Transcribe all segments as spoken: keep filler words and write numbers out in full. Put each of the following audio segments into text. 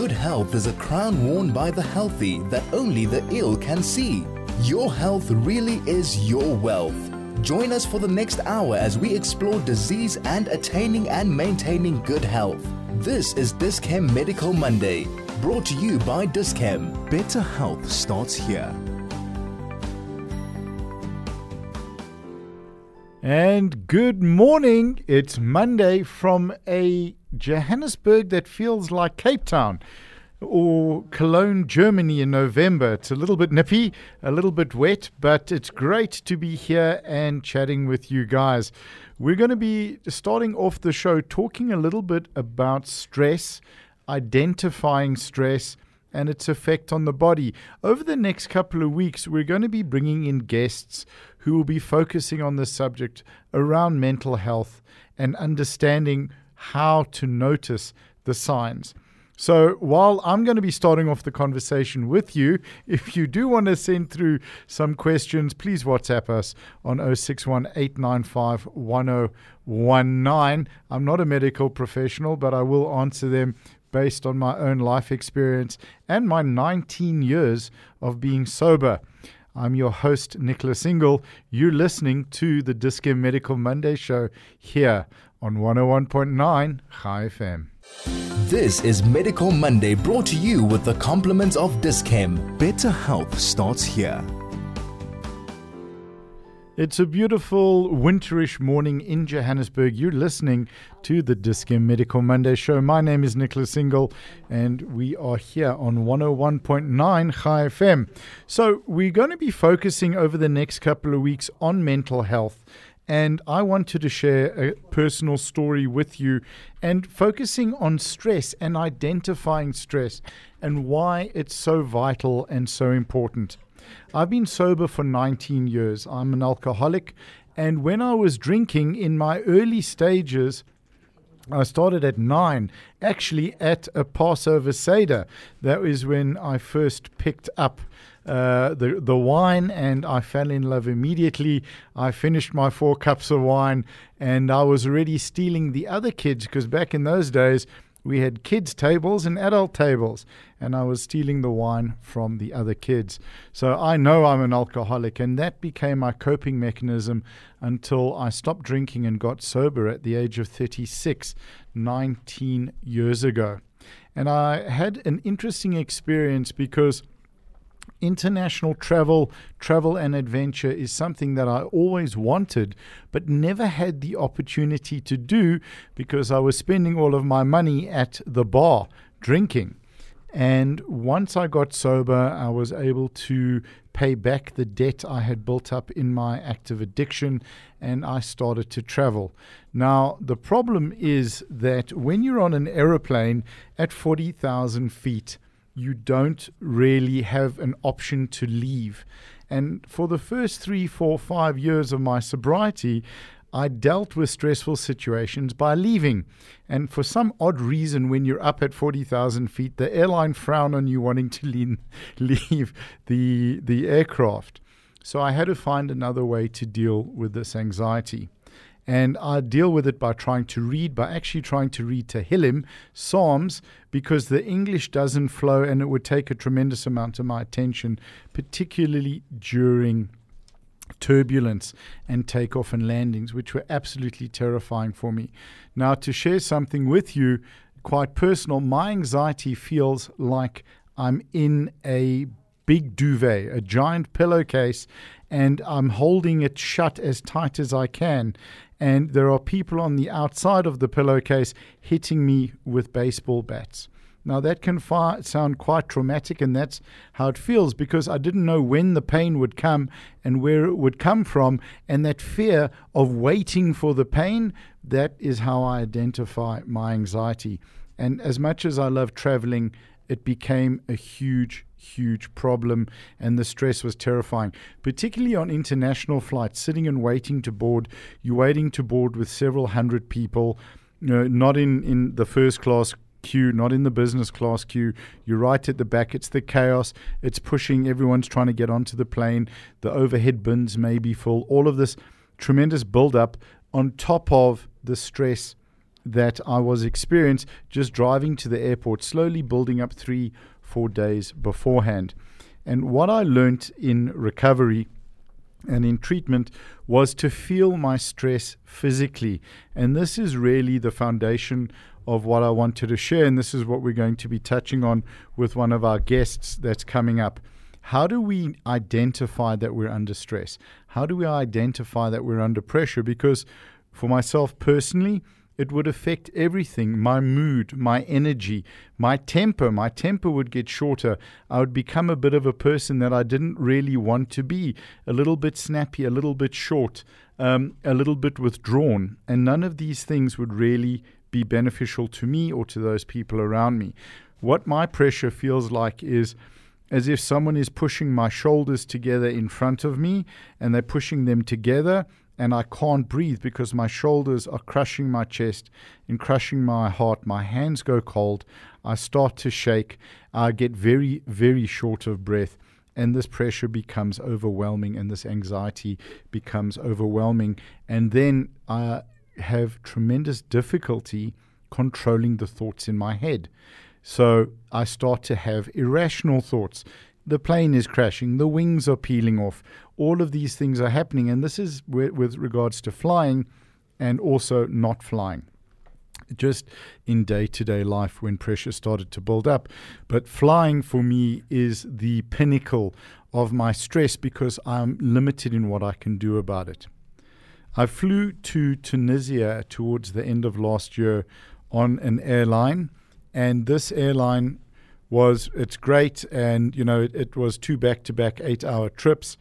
Good health is a crown worn by the healthy that only the ill can see. Your health really is your wealth. Join us for the next hour as we explore disease and attaining and maintaining good health. This is Dis-Chem Medical Monday, brought to you by Dis-Chem. Better health starts here. And good morning. It's Monday from a Johannesburg that feels like Cape Town or Cologne, Germany in November. It's a little bit nippy, a little bit wet, but it's great to be here and chatting with you guys. We're going to be starting off the show talking a little bit about stress, identifying stress, and its effect on the body. Over the next couple of weeks, we're going to be bringing in guests who will be focusing on the subject around mental health and understanding how to notice the signs. So while I'm going to be starting off the conversation with you, if you do want to send through some questions, please WhatsApp us on zero six one eight nine five one zero one nine. I'm not a medical professional, but I will answer them based on my own life experience and my nineteen years of being sober. I'm your host, Nicholas Single. You're listening to the Dis-Chem Medical Monday show here on one oh one point nine Chai F M. This is Medical Monday, brought to you with the compliments of Dis-Chem. Better health starts here. It's a beautiful winterish morning in Johannesburg. You're listening to the Dis-Chem Medical Monday show. My name is Nicholas Single, and we are here on one oh one point nine Chai F M. So we're going to be focusing over the next couple of weeks on mental health. And I wanted to share a personal story with you and focusing on stress and identifying stress and why it's so vital and so important. I've been sober for nineteen years. I'm an alcoholic. And when I was drinking in my early stages, I started at nine, actually at a Passover Seder. That was when I first picked up uh, the, the wine, and I fell in love immediately. I finished my four cups of wine, and I was already stealing the other kids, because back in those days, we had kids' tables and adult tables, and I was stealing the wine from the other kids. So I know I'm an alcoholic, and that became my coping mechanism until I stopped drinking and got sober at the age of thirty-six, nineteen years ago. And I had an interesting experience because international travel, travel and adventure is something that I always wanted, but never had the opportunity to do because I was spending all of my money at the bar drinking. And once I got sober, I was able to pay back the debt I had built up in my active addiction, and I started to travel. Now, the problem is that when you're on an aeroplane at forty thousand feet, you don't really have an option to leave. And for the first three, four, five years of my sobriety, I dealt with stressful situations by leaving. And for some odd reason, when you're up at forty thousand feet, the airline frown on you wanting to lean, leave the, the aircraft. So I had to find another way to deal with this anxiety. And I deal with it by trying to read, by actually trying to read Tehillim, Psalms, because the English doesn't flow and it would take a tremendous amount of my attention, particularly during turbulence and takeoff and landings, which were absolutely terrifying for me. Now, to share something with you, quite personal, my anxiety feels like I'm in a big duvet, a giant pillowcase, and I'm holding it shut as tight as I can. And there are people on the outside of the pillowcase hitting me with baseball bats. Now, that can fi- sound quite traumatic, and that's how it feels, because I didn't know when the pain would come and where it would come from, and that fear of waiting for the pain, that is how I identify my anxiety. And as much as I love traveling, it became a huge, huge problem, and the stress was terrifying, particularly on international flights, sitting and waiting to board. You're waiting to board with several hundred people, you know, not in, in the first class queue, not in the business class queue. You're right at the back. It's the chaos. It's pushing. Everyone's trying to get onto the plane. The overhead bins may be full. All of this tremendous build-up on top of the stress that I was experiencing just driving to the airport, slowly building up three, four days beforehand. And what I learned in recovery and in treatment was to feel my stress physically. And this is really the foundation of what I wanted to share. And this is what we're going to be touching on with one of our guests that's coming up. How do we identify that we're under stress? How do we identify that we're under pressure? Because for myself personally, it would affect everything, my mood, my energy, my temper. My temper would get shorter. I would become a bit of a person that I didn't really want to be, a little bit snappy, a little bit short, um, a little bit withdrawn. And none of these things would really be beneficial to me or to those people around me. What my pressure feels like is as if someone is pushing my shoulders together in front of me, and they're pushing them together, and I can't breathe because my shoulders are crushing my chest and crushing my heart. My hands go cold. I start to shake. I get very, very short of breath. And this pressure becomes overwhelming, and this anxiety becomes overwhelming. And then I have tremendous difficulty controlling the thoughts in my head. So I start to have irrational thoughts. The plane is crashing, the wings are peeling off, all of these things are happening. And this is with, with regards to flying and also not flying, just in day-to-day life when pressure started to build up. But flying for me is the pinnacle of my stress because I'm limited in what I can do about it. I flew to Tunisia towards the end of last year on an airline, and this airline was, it's great, and you know it, it was two back-to-back eight-hour trips,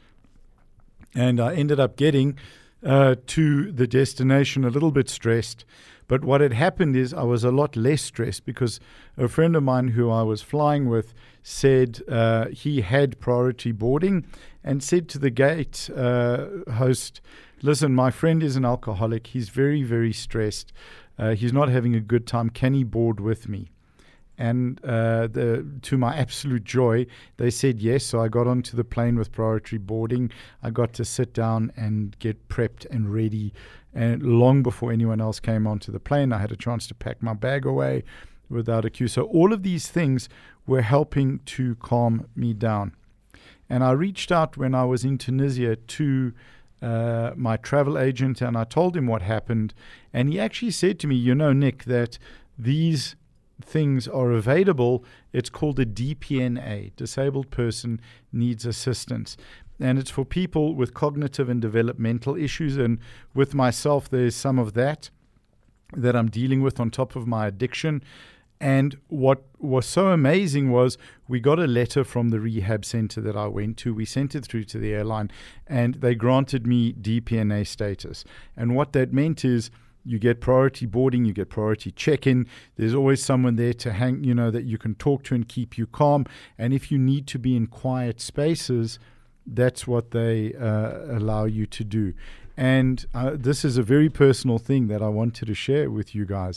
and I ended up getting uh, to the destination a little bit stressed. But what had happened is I was a lot less stressed because a friend of mine who I was flying with said uh, he had priority boarding and said to the gate uh, host, listen, my friend is an alcoholic. He's very, very stressed. Uh, he's not having a good time. Can he board with me? And uh, the, to my absolute joy, they said yes. So I got onto the plane with priority boarding. I got to sit down and get prepped and ready. And long before anyone else came onto the plane, I had a chance to pack my bag away without a queue. So all of these things were helping to calm me down. And I reached out when I was in Tunisia to uh, my travel agent, and I told him what happened. And he actually said to me, you know, Nick, that these things are available. It's called a D P N A, Disabled Person Needs Assistance. And it's for people with cognitive and developmental issues. And with myself, there's some of that that I'm dealing with on top of my addiction. And what was so amazing was we got a letter from the rehab center that I went to. We sent it through to the airline, and they granted me D P N A status. And what that meant is you get priority boarding, you get priority check-in. There's always someone there to hang, you know, that you can talk to and keep you calm. And if you need to be in quiet spaces, that's what they uh, allow you to do. And uh, this is a very personal thing that I wanted to share with you guys.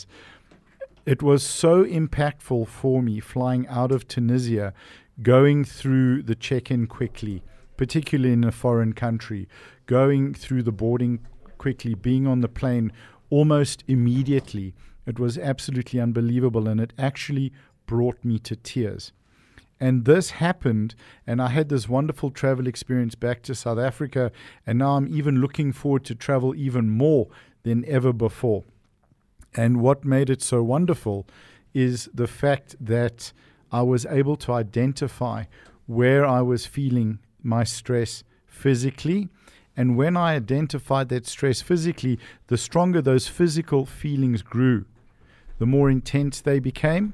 It was so impactful for me flying out of Tunisia, going through the check-in quickly, particularly in a foreign country, going through the boarding quickly, being on the plane almost immediately. It was absolutely unbelievable, and it actually brought me to tears. And this happened, and I had this wonderful travel experience back to South Africa, and now I'm even looking forward to travel even more than ever before. And what made it so wonderful is the fact that I was able to identify where I was feeling my stress physically. And when I identified that stress physically, the stronger those physical feelings grew, the more intense they became,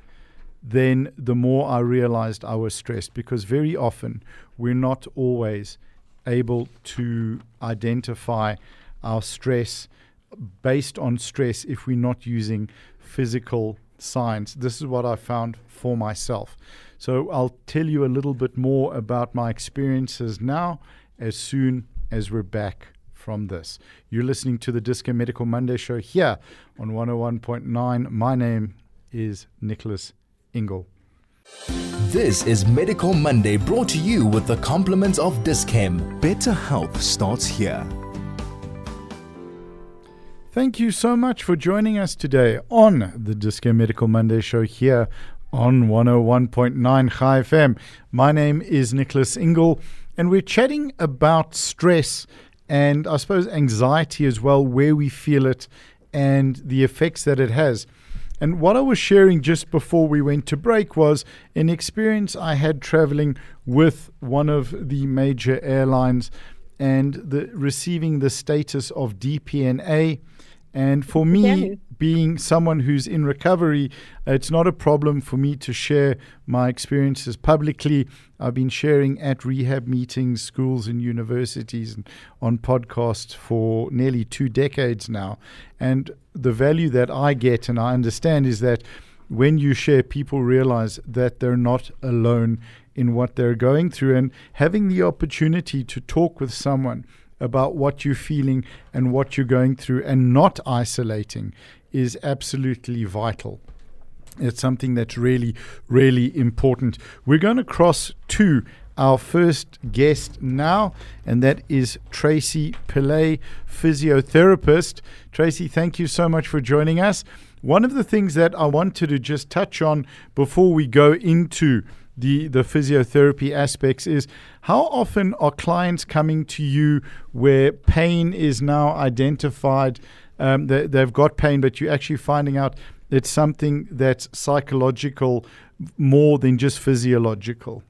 then the more I realized I was stressed. Because very often we're not always able to identify our stress based on stress if we're not using physical signs. This is what I found for myself. So I'll tell you a little bit more about my experiences now as soon as we're back from this. You're listening to the Disco Medical Monday show here on one oh one point nine. My name is Nicholas Ingle. This is Medical Monday, brought to you with the compliments of Dis-Chem. Better health starts here. Thank you so much for joining us today on the Disco Medical Monday show here on one oh one point nine Chai F M. My name is Nicholas Ingle, and we're chatting about stress and I suppose anxiety as well, where we feel it and the effects that it has. And what I was sharing just before we went to break was an experience I had traveling with one of the major airlines and the receiving the status of D P N A. And for me, yeah. being someone who's in recovery, it's not a problem for me to share my experiences publicly. I've been sharing at rehab meetings, schools and universities and on podcasts for nearly two decades now. And the value that I get and I understand is that when you share, people realize that they're not alone in what they're going through. And having the opportunity to talk with someone about what you're feeling and what you're going through and not isolating is absolutely vital. It's something that's really, really important. We're going to cross to our first guest now, and that is Tracy Pillay, physiotherapist. Tracy, thank you so much for joining us. One of the things that I wanted to just touch on before we go into the, the physiotherapy aspects is how often are clients coming to you where pain is now identified, um, they, they've got pain, but you're actually finding out it's something that's psychological more than just physiological?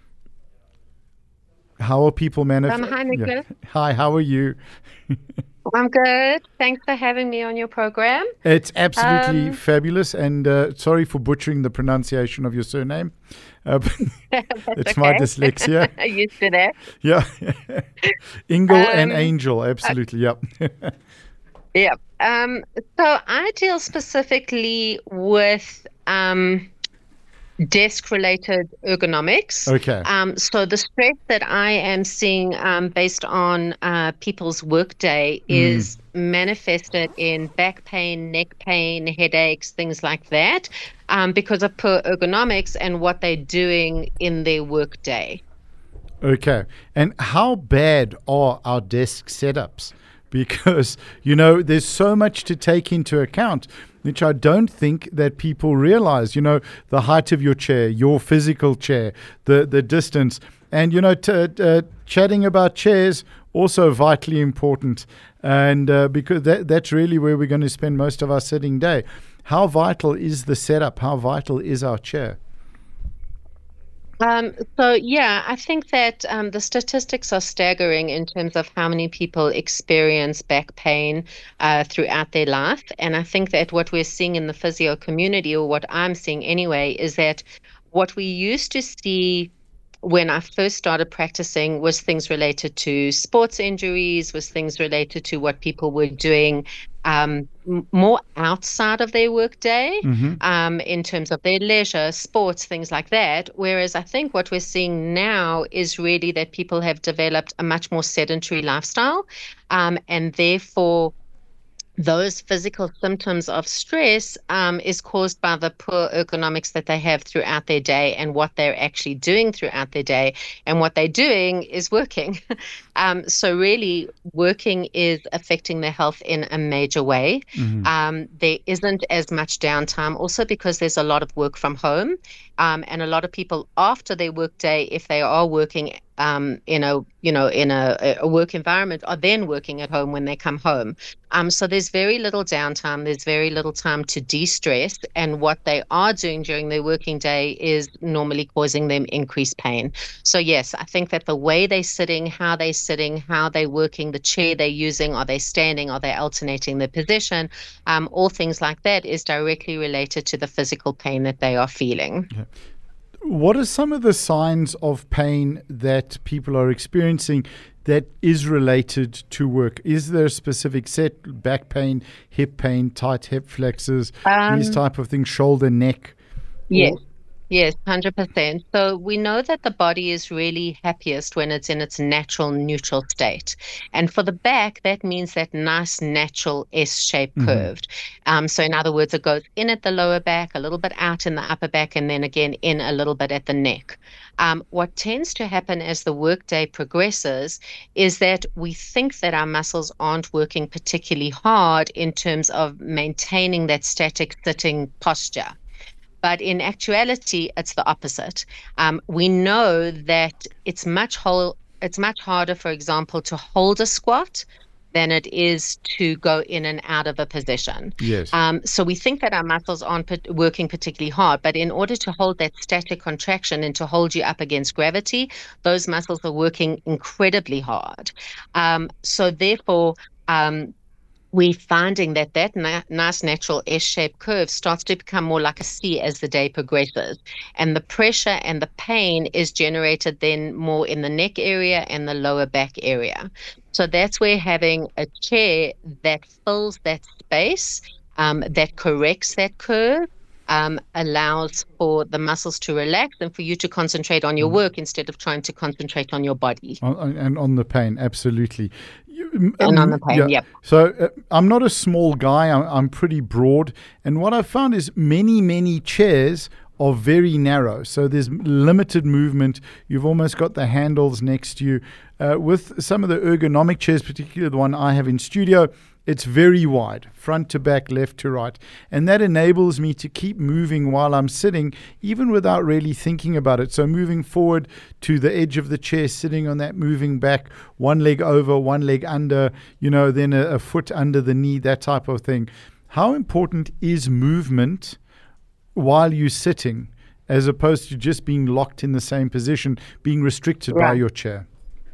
How are people manifesting? Um, hi, Nicholas. Yeah. Hi, how are you? I'm good. Thanks for having me on your program. It's absolutely um, fabulous. And uh, sorry for butchering the pronunciation of your surname. Uh, it's okay. my dyslexia. I used to that. Yeah. Ingle um, and Angel. Absolutely. Uh, yep. yeah. Um, so I deal specifically with um, desk-related ergonomics. Okay. Um, so the stress that I am seeing um, based on uh, people's workday mm. is manifested in back pain, neck pain, headaches, things like that, um, because of poor ergonomics and what they're doing in their workday. Okay. And how bad are our desk setups? Because, you know, there's so much to take into account, which I don't think that people realize. You know, the height of your chair, your physical chair, the, the distance. And, you know, t- uh, chatting about chairs, also vitally important. And uh, because that, that's really where we're going to spend most of our sitting day. How vital is the setup? How vital is our chair? Um, so, yeah, I think that um, the statistics are staggering in terms of how many people experience back pain uh, throughout their life. And I think that what we're seeing in the physio community, or what I'm seeing anyway, is that what we used to see when I first started practicing was things related to sports injuries, was things related to what people were doing um, m- more outside of their workday, mm-hmm. um, in terms of their leisure, sports, things like that. Whereas I think what we're seeing now is really that people have developed a much more sedentary lifestyle, um, and therefore those physical symptoms of stress um, is caused by the poor ergonomics that they have throughout their day and what they're actually doing throughout their day. And what they're doing is working. um, so really, working is affecting their health in a major way. Mm-hmm. Um, there isn't as much downtime, also because there's a lot of work from home. Um, and a lot of people after their work day, if they are working um, in a you know in a, a work environment, are then working at home when they come home. Um, so there's very little downtime. There's very little time to de-stress, and what they are doing during their working day is normally causing them increased pain. So yes, I think that the way they're sitting, how they're sitting, how they're working, the chair they're using, are they standing, are they alternating their position, um, all things like that is directly related to the physical pain that they are feeling. Yeah. What are some of the signs of pain that people are experiencing that is related to work? Is there a specific set, back pain, hip pain, tight hip flexors, um, these type of things, shoulder, neck? Yes. Or, Yes, one hundred percent. So we know that the body is really happiest when it's in its natural neutral state. And for the back, that means that nice natural S-shaped Mm-hmm. curved. Um, so in other words, it goes in at the lower back, a little bit out in the upper back, and then again in a little bit at the neck. Um, what tends to happen as the workday progresses is that we think that our muscles aren't working particularly hard in terms of maintaining that static sitting posture. But in actuality, it's the opposite. Um, we know that it's much whole, it's much harder, for example, to hold a squat than it is to go in and out of a position. Yes. Um, so we think that our muscles aren't p- working particularly hard, but in order to hold that static contraction and to hold you up against gravity, those muscles are working incredibly hard. Um, so therefore, um, we're finding that that na- nice natural S-shaped curve starts to become more like a C as the day progresses. And the pressure and the pain is generated then more in the neck area and the lower back area. So that's where having a chair that fills that space, um, that corrects that curve, um, allows for the muscles to relax and for you to concentrate on your work instead of trying to concentrate on your body. On, and on the pain, absolutely. You- And on um, the pain, yeah. yep. So uh, I'm not a small guy. I'm, I'm pretty broad. And what I've found is many, many chairs are very narrow. So there's limited movement. You've almost got the handles next to you. Uh, with some of the ergonomic chairs, particularly the one I have in studio, it's very wide, front to back, left to right. And that enables me to keep moving while I'm sitting, even without really thinking about it. So moving forward to the edge of the chair, sitting on that, moving back, one leg over, one leg under, you know, then a, a foot under the knee, that type of thing. How important is movement while you're sitting, as opposed to just being locked in the same position, being restricted by Right. your chair?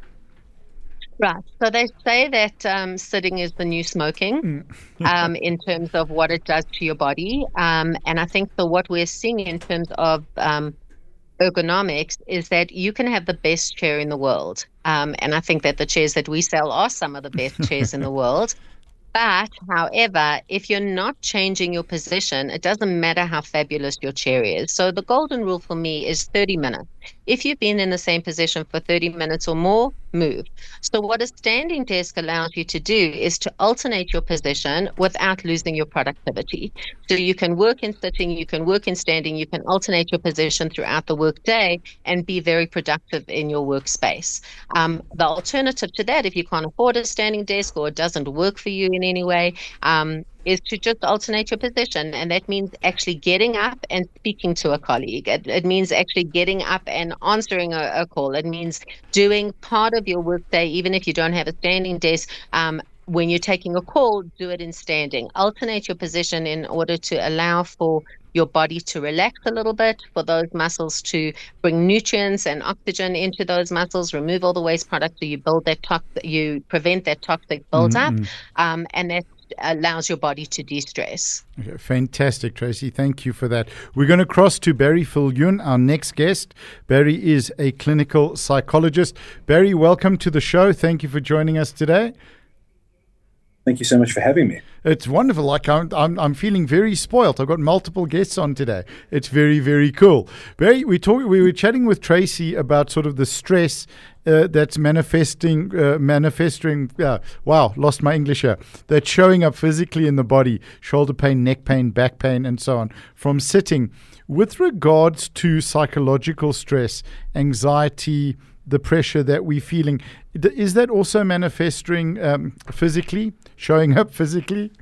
Right. So they say that um, sitting is the new smoking um, in terms of what it does to your body. Um, and I think so what we're seeing in terms of um, ergonomics is that you can have the best chair in the world. Um, and I think that the chairs that we sell are some of the best chairs in the world. But, however, if you're not changing your position, it doesn't matter how fabulous your chair is. So the golden rule for me is thirty minutes. If you've been in the same position for thirty minutes or more, move. So what a standing desk allows you to do is to alternate your position without losing your productivity. So you can work in sitting, you can work in standing, you can alternate your position throughout the workday and be very productive in your workspace. Um, the alternative to that, if you can't afford a standing desk or it doesn't work for you in any way, um, is to just alternate your position. And that means actually getting up and speaking to a colleague. It, it means actually getting up and answering a, a call. It means doing part of your workday, even if you don't have a standing desk. Um, when you're taking a call, do it in standing. Alternate your position in order to allow for your body to relax a little bit, for those muscles to bring nutrients and oxygen into those muscles, remove all the waste products, so you build that toxic, you prevent that toxic buildup, Mm-hmm. um, and that allows your body to de-stress. Okay, fantastic, Tracy. Thank you for that. We're going to cross to Barry Viljoen, our next guest. Barry is a clinical psychologist. Barry, welcome to the show. Thank you for joining us today. Thank you so much for having me. It's wonderful. Like I'm, I'm, I'm feeling very spoilt. I've got multiple guests on today. It's very, very cool. Barry, we talk, we were chatting with Tracy about sort of the stress uh, that's manifesting, uh, manifesting. Uh, wow, lost my English here. That's showing up physically in the body: shoulder pain, neck pain, back pain, and so on from sitting. With regards to psychological stress, anxiety, the pressure that we're feeling, is that also manifesting um, physically, showing up physically?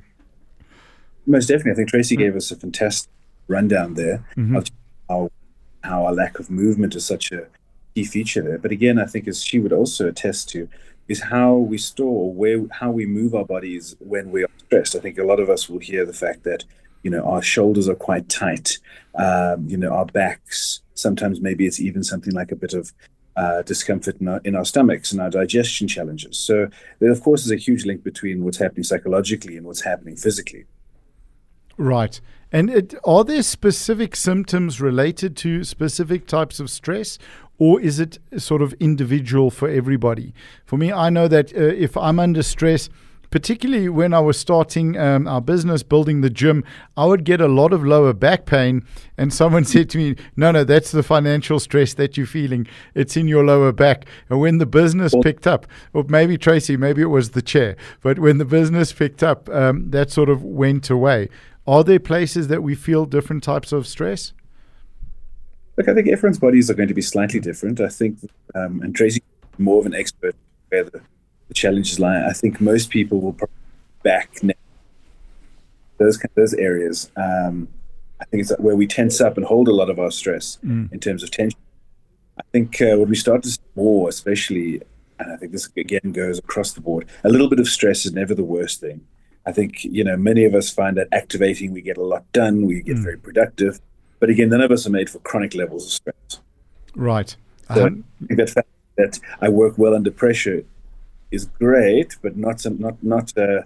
Most definitely. I think Tracy gave us a fantastic rundown there Mm-hmm. of how, how our lack of movement is such a key feature there. But again, I think as she would also attest to, is how we store, where, how we move our bodies when we are stressed. I think a lot of us will hear the fact that, you know, our shoulders are quite tight, um, you know, our backs, sometimes maybe it's even something like a bit of Uh, discomfort in our, in our stomachs and our digestion challenges. So there, of course, is a huge link between what's happening psychologically and what's happening physically. Right. And it, are there specific symptoms related to specific types of stress, or is it sort of individual for everybody? For me, I know that uh, if I'm under stress, particularly when I was starting um, our business, building the gym, I would get a lot of lower back pain. And someone said to me, no, no, that's the financial stress that you're feeling. It's in your lower back. And when the business picked up, or maybe Tracy, maybe it was the chair, but when the business picked up, um, that sort of went away. Are there places that we feel different types of stress? Look, I think everyone's bodies are going to be slightly different. I think, um, and Tracy is more of an expert where the, the challenges lie. I think most people will probably back those those areas. Um, I think it's where we tense up and hold a lot of our stress mm. in terms of tension. I think uh, when we start to see more, especially, and I think this again goes across the board, a little bit of stress is never the worst thing. I think, you know, many of us find that activating, we get a lot done, we get mm. very productive. But again, none of us are made for chronic levels of stress. Right. So um, I think that fact that I work well under pressure is great, but not some, not not uh,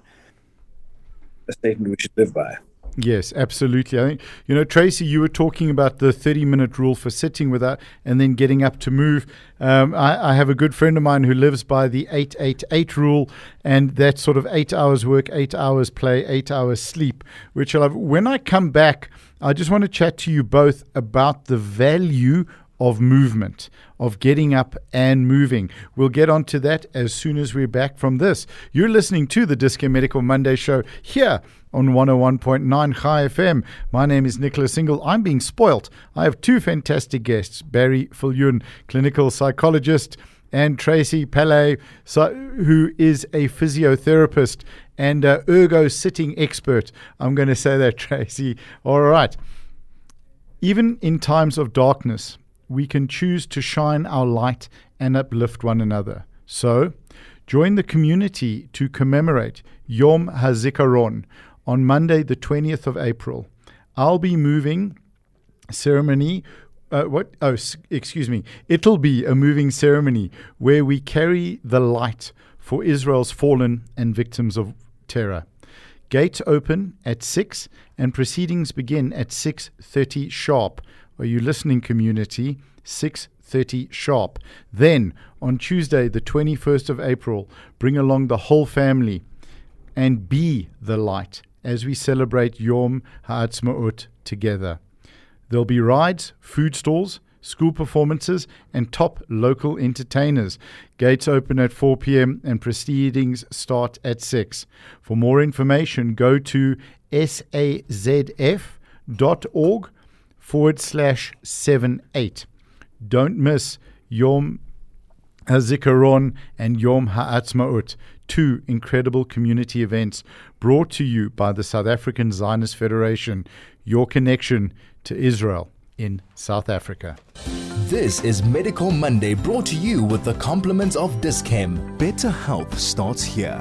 a statement we should live by. Yes, absolutely. I think, you know, Tracy, you were talking about the thirty-minute rule for sitting with that and then getting up to move. Um, I, I have a good friend of mine who lives by the eight eight eight rule, and that's sort of eight hours work, eight hours play, eight hours sleep, which I love. When I come back, I just want to chat to you both about the value of movement, of getting up and moving. We'll get onto that as soon as we're back from this. You're listening to the Dis-Chem Medical Monday show here on one oh one point nine Chai F M. My name is Nicholas Single. I'm being spoilt. I have two fantastic guests, Barry Viljoen, clinical psychologist, and Tracy Pele, so, who is a physiotherapist and a ergo sitting expert. I'm going to say that, Tracy. All right. Even in times of darkness, we can choose to shine our light and uplift one another. So, join the community to commemorate Yom HaZikaron on Monday, the twentieth of April. I'll be moving ceremony. Uh, what? Oh, excuse me. It'll be a moving ceremony where we carry the light for Israel's fallen and victims of terror. Gates open at six and proceedings begin at six thirty sharp. Are you listening, community? six thirty sharp. Then, on Tuesday, the twenty-first of April, bring along the whole family and be the light as we celebrate Yom HaAtzmaut together. There'll be rides, food stalls, school performances, and top local entertainers. Gates open at four p.m. and proceedings start at six. For more information, go to sazf dot org forward slash seven eight. Don't miss Yom HaZikaron and Yom HaAtzmaut, two incredible community events brought to you by the South African Zionist Federation, your connection to Israel in South Africa. This is Medical Monday, brought to you with the compliments of Dis-Chem. Better health starts here.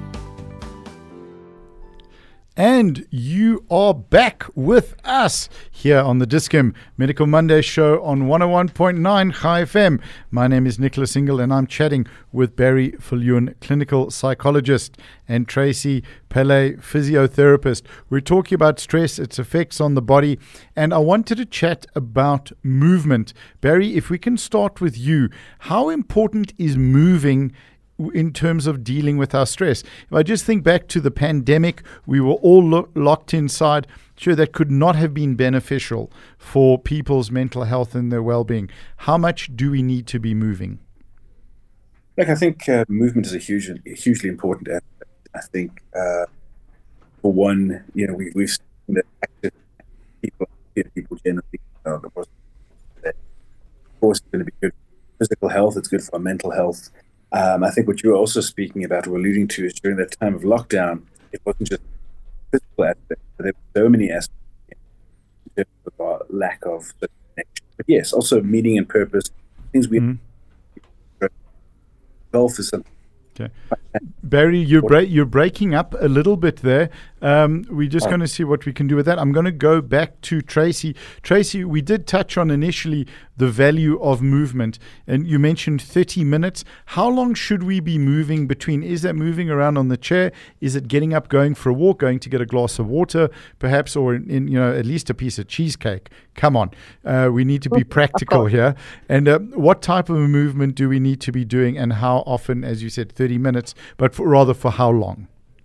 And you are back with us here on the Dis-Chem Medical Monday show on one oh one point nine Chai F M. My name is Nicholas Single, and I'm chatting with Barry Viljoen, clinical psychologist, and Tracy Pele, physiotherapist. We're talking about stress, its effects on the body, and I wanted to chat about movement. Barry, if we can start with you, how important is moving in terms of dealing with our stress? If I just think back to the pandemic, we were all lo- locked inside. Sure, that could not have been beneficial for people's mental health and their well-being. How much do we need to be moving? Look, I think uh, movement is a huge, hugely important aspect. I think, uh, for one, you know, we, we've seen that active people, people generally, uh, of course, it's going to be good for physical health. It's good for our mental health. Um, I think what you were also speaking about or alluding to is during that time of lockdown, it wasn't just physical aspects, but there were so many aspects in terms of our lack of connection. But yes, also meaning and purpose, things we mm-hmm. golf is something. Okay. Barry, you're, bra- you're breaking up a little bit there. Um, we're just oh. going to see what we can do with that. I'm going to go back to Tracy. Tracy, we did touch on initially the value of movement, and you mentioned thirty minutes. How long should we be moving between? Is that moving around on the chair? Is it getting up, going for a walk, going to get a glass of water, perhaps, or in, in you know at least a piece of cheesecake? Come on, uh, we need to be practical here. And uh, what type of movement do we need to be doing, and how often? As you said, thirty minutes, but for, rather for how long?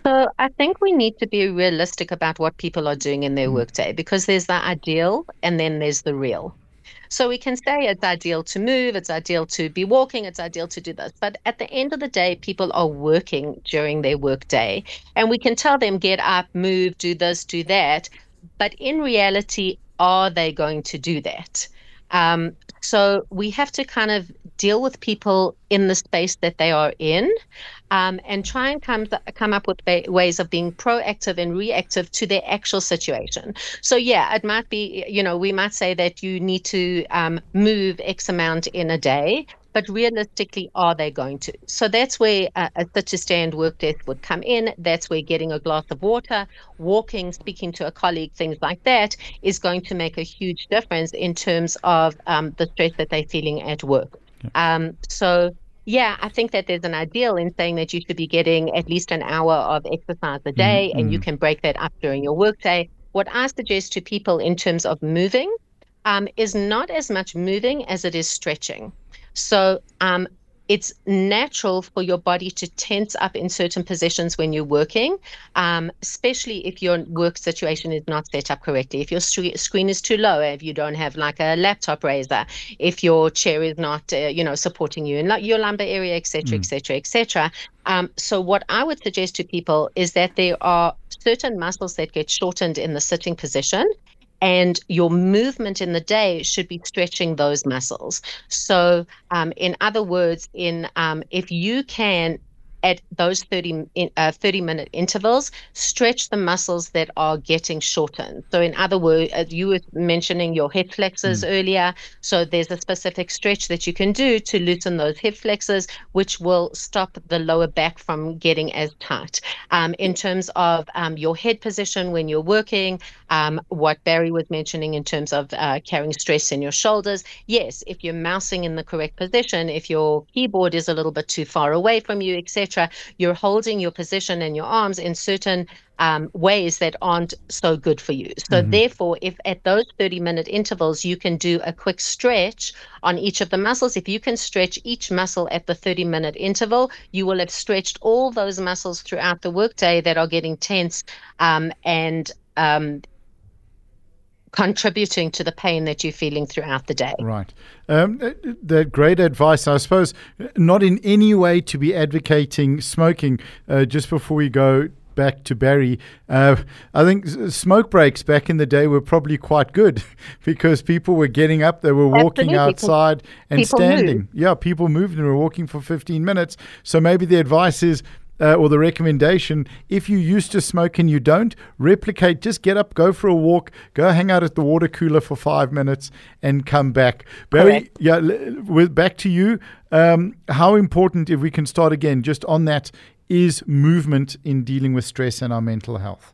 So I think we need to be realistic about what people are doing in their Mm. workday, because there's the ideal and then there's the real. So we can say it's ideal to move, it's ideal to be walking, it's ideal to do this. But at the end of the day, people are working during their workday, and we can tell them, get up, move, do this, do that. But in reality, are they going to do that? Um, so we have to kind of deal with people in the space that they are in, um, and try and come come up with ba- ways of being proactive and reactive to their actual situation. So yeah, it might be, you know, we might say that you need to um, move X amount in a day, but realistically, are they going to? So that's where uh, a sit to stand work desk would come in. That's where getting a glass of water, walking, speaking to a colleague, things like that is going to make a huge difference in terms of um, the stress that they're feeling at work. Um, so yeah, I think that there's an ideal in saying that you should be getting at least an hour of exercise a day, Mm-hmm. and you can break that up during your workday. What I suggest to people in terms of moving um, is not as much moving as it is stretching. So um, it's natural for your body to tense up in certain positions when you're working, um, especially if your work situation is not set up correctly. If your st- screen is too low, if you don't have like a laptop raiser, if your chair is not, uh, you know, supporting you in your lumbar area, et cetera, et cetera, et cetera. Um, so what I would suggest to people is that there are certain muscles that get shortened in the sitting position, and your movement in the day should be stretching those muscles. So um, in other words, in um, if you can, at those thirty, uh, thirty minute intervals, stretch the muscles that are getting shortened. So in other words, uh, you were mentioning your hip flexors mm. earlier. So there's a specific stretch that you can do to loosen those hip flexors, which will stop the lower back from getting as tight. Um, in terms of um, your head position when you're working, um, what Barry was mentioning in terms of uh, carrying stress in your shoulders, yes, if you're mousing in the correct position, if your keyboard is a little bit too far away from you, et cetera, you're holding your position and your arms in certain um, ways that aren't so good for you. So mm-hmm. therefore, if at those thirty minute intervals, you can do a quick stretch on each of the muscles, if you can stretch each muscle at the thirty minute interval, you will have stretched all those muscles throughout the workday that are getting tense um, and um, contributing to the pain that you're feeling throughout the day. Right. Um, that great advice. I suppose not in any way to be advocating smoking. Uh, just before we go back to Barry, uh, I think smoke breaks back in the day were probably quite good because people were getting up, they were walking Absolutely. outside and people standing. Move. Yeah, people moved and were walking for fifteen minutes. So maybe the advice is, Uh, or the recommendation, if you used to smoke and you don't, replicate, just get up, go for a walk, go hang out at the water cooler for five minutes and come back. Barry, Correct. yeah, with, back to you. Um, how important, if we can start again, just on that, is movement in dealing with stress and our mental health?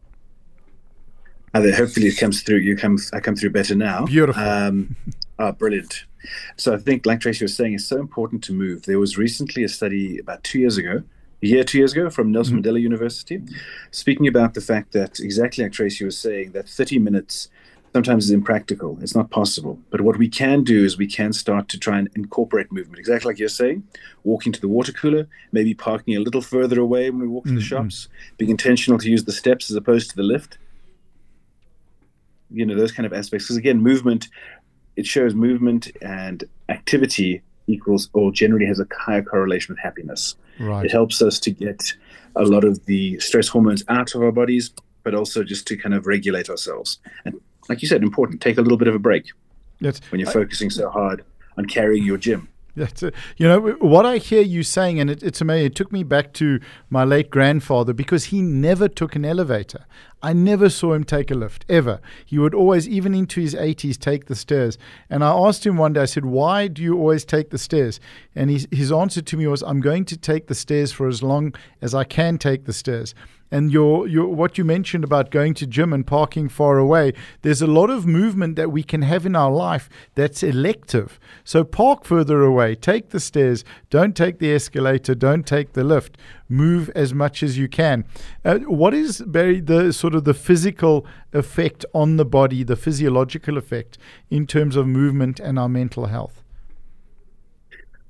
Uh, hopefully it comes through, you come, I come through better now. Beautiful. Um, oh, brilliant. So I think, like Tracy was saying, it's so important to move. There was recently a study about two years ago, a year, two years ago, from Nelson mm-hmm. Mandela University, speaking about the fact that, exactly like Tracy was saying, that thirty minutes sometimes is impractical. It's not possible. But what we can do is we can start to try and incorporate movement, exactly like you're saying, walking to the water cooler, maybe parking a little further away when we walk mm-hmm. to the shops, being intentional to use the steps as opposed to the lift. You know, those kind of aspects. Because again, movement, it shows movement and activity equals or generally has a higher correlation with happiness. Right. It helps us to get a lot of the stress hormones out of our bodies, but also just to kind of regulate ourselves. And like you said, important, take a little bit of a break That's, when you're I, focusing so hard on carrying your gym. That's a, you know, what I hear you saying, and it, it's amazing, it took me back to my late grandfather because he never took an elevator. I never saw him take a lift, ever. He would always, even into his eighties, take the stairs. And I asked him one day, I said, why do you always take the stairs? And his, his answer to me was, I'm going to take the stairs for as long as I can take the stairs. And your your what you mentioned about going to gym and parking far away, there's a lot of movement that we can have in our life that's elective. So park further away, take the stairs, don't take the escalator, don't take the lift. Move as much as you can. Uh, what is, Barry, the sort of the physical effect on the body, the physiological effect in terms of movement and our mental health?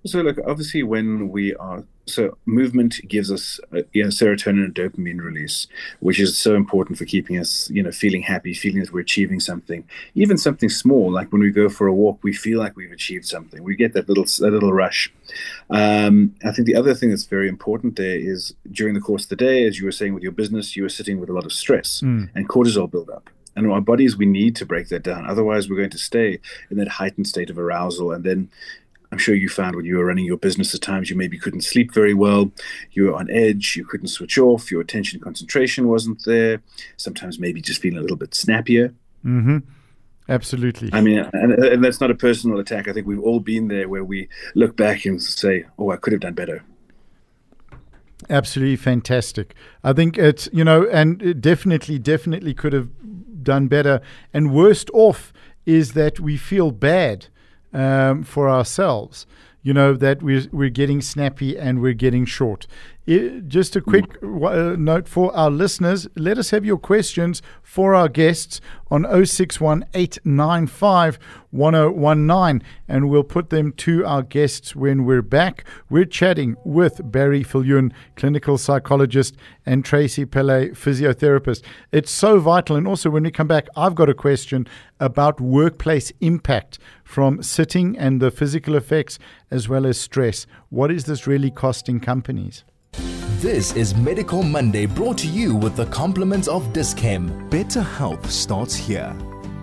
So, look, obviously, when we are so movement gives us uh, you know, serotonin and dopamine release, which is so important for keeping us, you know, feeling happy, feeling that we're achieving something, even something small. Like when we go for a walk, we feel like we've achieved something. We get that little that little rush. Um, I think the other thing that's very important there is during the course of the day, as you were saying with your business, you were sitting with a lot of stress Mm. and cortisol buildup. And our bodies, we need to break that down. Otherwise, we're going to stay in that heightened state of arousal. And then I'm sure you found when you were running your business at times you maybe couldn't sleep very well. You were on edge. You couldn't switch off. Your attention concentration wasn't there. Sometimes maybe just feeling a little bit snappier. Mm-hmm. Absolutely. I mean, and, and that's not a personal attack. I think we've all been there where we look back and say, oh, I could have done better. Absolutely fantastic. I think it's, you know, and it definitely, definitely could have done better. And worst off is that we feel bad um, for ourselves, you know, that we're, we're getting snappy and we're getting short. It, just a quick uh, note for our listeners, let us have your questions for our guests on oh six one, eight nine five, one oh one nine, and we'll put them to our guests when we're back. We're chatting with Barry Viljoen, clinical psychologist, and Tracy Pillay, physiotherapist. It's so vital. And also when we come back, I've got a question about workplace impact from sitting and the physical effects as well as stress. What is this really costing companies? This is Medical Monday, brought to you with the compliments of Dis-Chem. Better health starts here.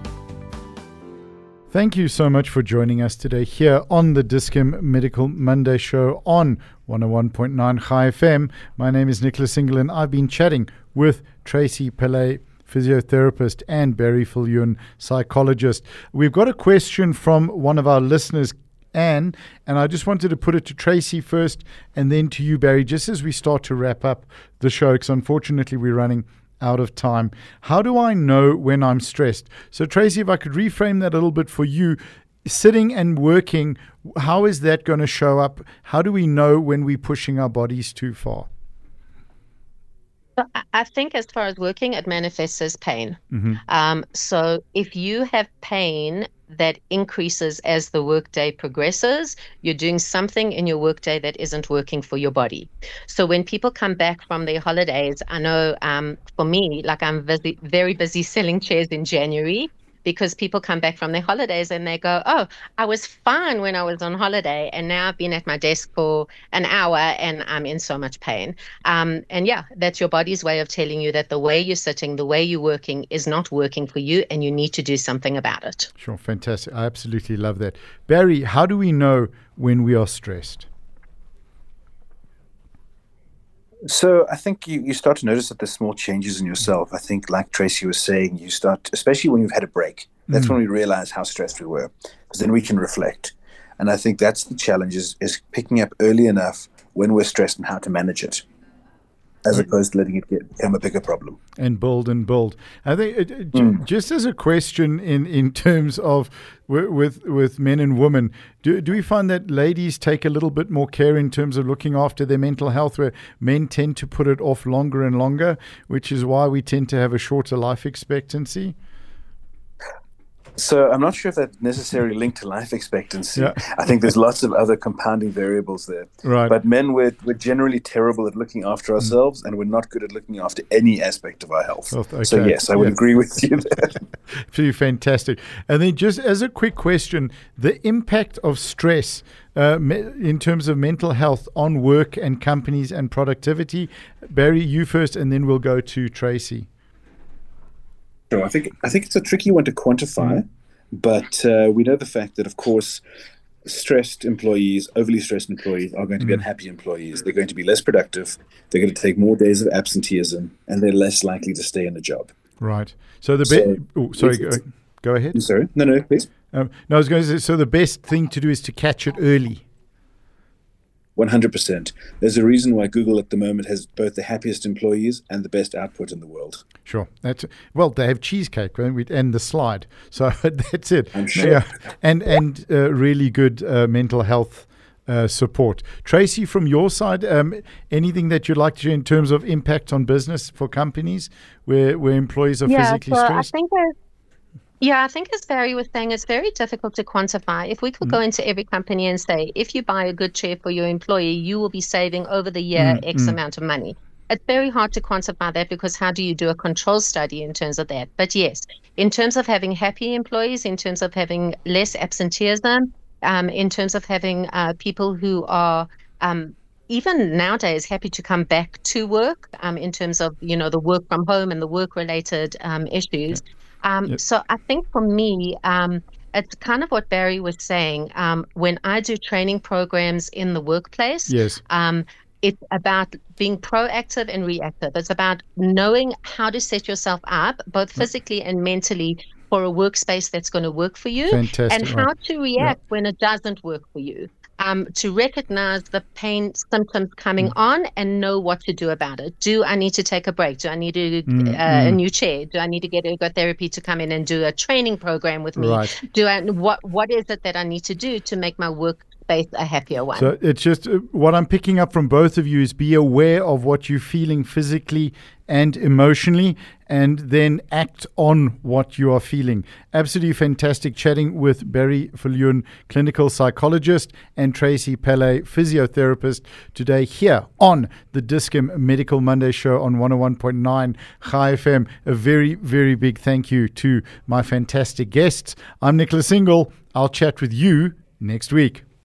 Thank you so much for joining us today here on the Dis-Chem Medical Monday show on one oh one point nine Chai F M. My name is Nicholas Single and I've been chatting with Tracy Pillay, physiotherapist, and Barry Viljoen, psychologist. We've got a question from one of our listeners, Anne, and I just wanted to put it to Tracy first and then to you, Barry, just as we start to wrap up the show, because unfortunately we're running out of time. How do I know when I'm stressed? So, Tracy, if I could reframe that a little bit for you, sitting and working, how is that going to show up? How do we know when we're pushing our bodies too far? I think as far as working, it manifests as pain. Mm-hmm. Um, so if you have pain that increases as the workday progresses, you're doing something in your workday that isn't working for your body. So when people come back from their holidays, I know um, for me, like I'm busy, very busy selling chairs in January, because people come back from their holidays and they go, oh, I was fine when I was on holiday, and now I've been at my desk for an hour and I'm in so much pain. Um, and yeah, that's your body's way of telling you that the way you're sitting, the way you're working is not working for you and you need to do something about it. Sure, fantastic. I absolutely love that. Barry, how do we know when we are stressed? So I think you, you start to notice that there's small changes in yourself. I think, like Tracy was saying, you start, especially when you've had a break, that's mm. when we realize how stressed we were, because then we can reflect. And I think that's the challenge, is, is picking up early enough when we're stressed and how to manage it, as opposed to letting it get, become a bigger problem. And build and build. I think it, it, Mm. just as a question in, in terms of w- with with men and women, do do we find that ladies take a little bit more care in terms of looking after their mental health, where men tend to put it off longer and longer, which is why we tend to have a shorter life expectancy? So I'm not sure if that's necessarily linked to life expectancy. Yeah. I think there's lots of other compounding variables there. Right. But men, we're, we're generally terrible at looking after ourselves, mm. and we're not good at looking after any aspect of our health. Health, okay. So yes, I would yeah. agree with you there. Pretty fantastic. And then just as a quick question, the impact of stress uh, me- in terms of mental health on work and companies and productivity. Barry, you first, and then we'll go to Tracy. Sure, I think I think it's a tricky one to quantify, but uh, we know the fact that, of course, stressed employees, overly stressed employees are going to be Mm. unhappy employees. They're going to be less productive. They're going to take more days of absenteeism, and they're less likely to stay in the job. Right. So the So be- oh, sorry, it's- go, go ahead. I'm sorry, no, no, please. Um, no, I was going to say, so the best thing to do is to catch it early. one hundred percent. There's a reason why Google at the moment has both the happiest employees and the best output in the world. Sure. That's well, they have cheesecake right, with- and the slide. So that's it. I'm sure. Yeah. And and uh, really good uh, mental health uh, support. Tracy, from your side, um, anything that you'd like to share in terms of impact on business for companies where where employees are Yeah, physically so I stressed? think there's Yeah, I think as Barry was saying, it's very difficult to quantify. If we could Mm. go into every company and say, if you buy a good chair for your employee, you will be saving over the year Mm, X mm. amount of money. It's very hard to quantify that because how do you do a control study in terms of that? But yes, in terms of having happy employees, in terms of having less absenteeism, um, in terms of having uh, people who are um, even nowadays happy to come back to work, um, in terms of, you know, the work from home and the work-related um, issues. Um, Yep. So I think for me, um, it's kind of what Barry was saying. Um, when I do training programs in the workplace, Yes. um, it's about being proactive and reactive. It's about knowing how to set yourself up, both physically and mentally, for a workspace that's going to work for you, Fantastic. and how Right. to react when it doesn't work for you. Um, to recognize the pain symptoms coming Mm. on and know what to do about it. Do I need to take a break? Do I need to, Mm, uh, a mm. new chair? Do I need to get ergotherapy to come in and do a training program with me? Right. Do I what what is it that I need to do to make my workspace a happier one? So it's just uh, what I'm picking up from both of you is be aware of what you're feeling physically and emotionally, and then act on what you are feeling. Absolutely fantastic chatting with Barry Viljoen, clinical psychologist, and Tracy Pele, physiotherapist, today here on the Dis-Chem Medical Monday show on one oh one point nine Chai F M. A very, very big thank you to my fantastic guests. I'm Nicholas Single. I'll chat with you next week.